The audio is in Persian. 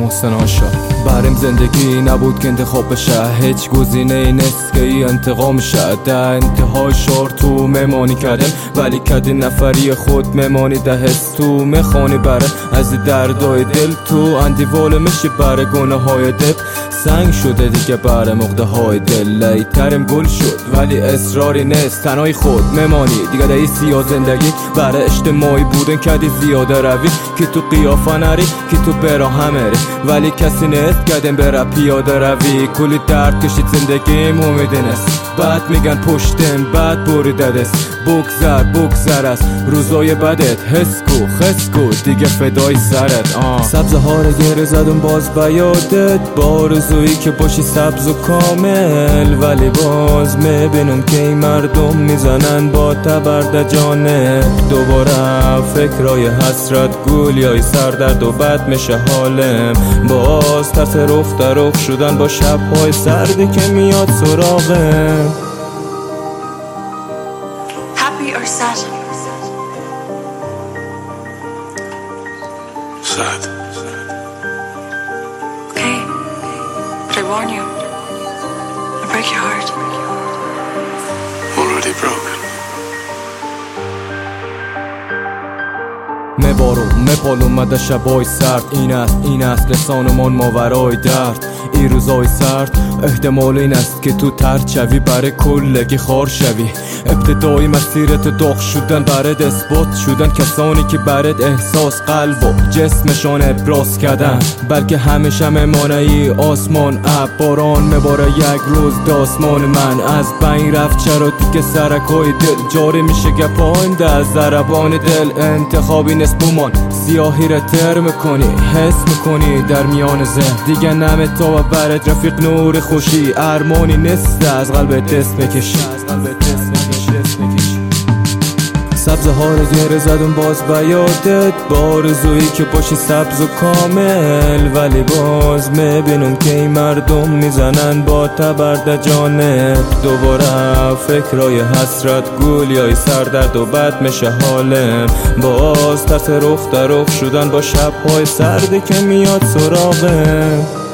محسن آشا. بریم زندگی نبود که انتخاب بشه، هیچ گزینه ای نیست که ای انتقام شه. در انتهای شعر تو ممانی کردم، ولی کدی نفری خود ممانی ده هست تو میخوانی بره از دردای دل تو اندیوال میشه بره گناه های دل سنگ شده دیگه بره مقده های دل لیترم گل شد ولی اصراری نیست تنهای خود ممانی دیگه ده سیاه زندگی بره اجتماعی بودن کدی زیاده روی که تو قیافه نری که تو برا همری ولی کسی نیست کدیم برا پیاده روی کلی درد کشید زندگیم امیده نیست بعد میگن پشتم بعد بریده دست بگذر از روزای بدت خس کو دیگه فدای سرت سبزه ها رو گره زدم باز بیادت با آرزویی که باشی سبز و کامل ولی باز میبینم که این مردم میزنن با تبرد جانه دوباره فکرای حسرت گولیای سردرد و بد میشه حالم باز ترس رخ شدن با شبهای سردی که میاد سراغم. Happy or sad? Sad. Okay, but I warn you, I'll break your heart. Already broken. میبارم مده شبای سرد این است لسانمان ماورای درد این روزای سرد احتمال این است که تو ترد شوی برای کلگی خار شوی ابتدای مسیرت داغ شدن برد اثبات شدن کسانی که برد احساس قلب و جسمشان ابراز کردن بلکه همیشه میمانه ای آسمان اب باران میباره یک روز داسمان من از بین رفت چرا دیگه سرکای دل جاری میشه گپایم در ضربان دل انتخابی نست بومان سیاهی را تر میکنی حس میکنی در میان ذهن دیگه نمیتا و برد رفیق نور خوشی ارمانی نیست از قلب دست بکشی سبزه ها رو گره زدم باز بیادت با آرزویی که باشی سبز و کامل ولی باز میبینم که این مردم میزنن با تبرد جانت دوباره فکرای حسرت گولیای سردرد و بد میشه حالم باز ترس رخ شدن با شبهای سردی که میاد سراغم.